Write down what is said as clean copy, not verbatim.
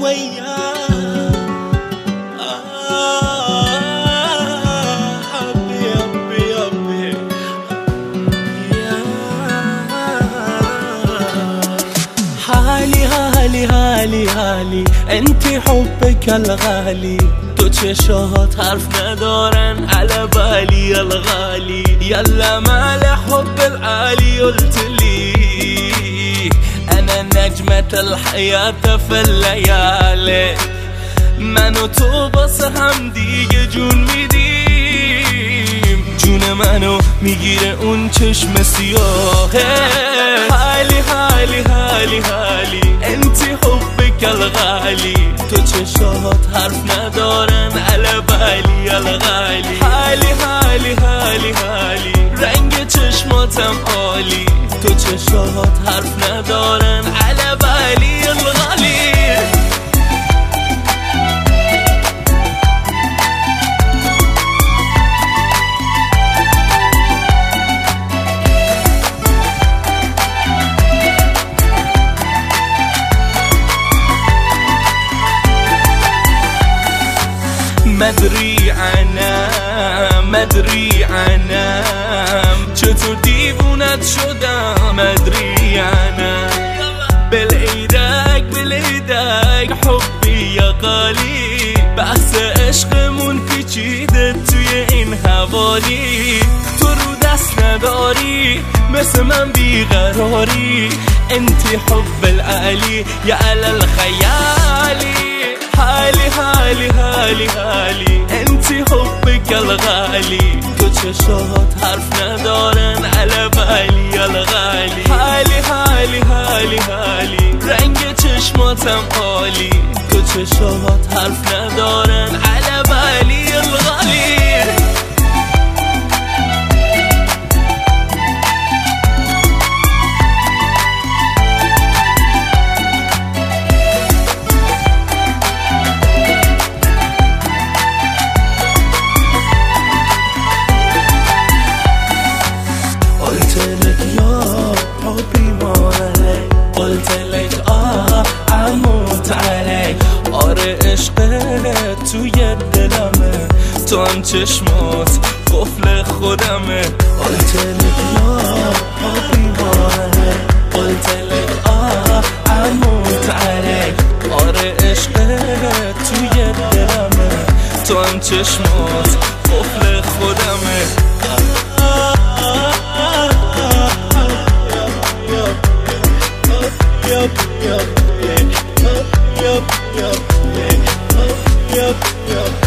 وياه حبي حبي حبي حالي حالي حالي حالي انتي حبك الغالي تو چشات حرف ندارن على بالي الغالي يلا مال حب العالي قلتلي انا نجمة الحياة في الليالي من و تو بس هم دیگه جون میدیم جون منو میگیره اون چشم سیاهه حالی حالی حالی حالی انتی حبک الغالی تو چشات حرف ندارن على بالي الغالی حالی حالی حالی حالی رنگ چشماتم عالی تو چشات حرف ندارن على بالي الغالی مدری عنم چطور دیوونت شدم مدری عنم بلیدک حبی یا غالی بحث عشقمون پیچیده توی این حوالی تو رو دست نداری مثل من بیقراری انتی حب العالی یا علی الخیالی حالی حالی حالی حالی انتی حبک الغالی تو چشات حرف ندارن على بالي الغالی حالی حالی حالی حالی رنگ چشماتم عالی تو چشات حرف ندارن على بالي الغالی قلتلك اموت عليك آره عشقت توی دلمه تو هم چشمات قفل خودمه قلتلك قلتلك اموت عليك آره عشقت توی دلمه تو هم چشمات قفل خودمه Yup.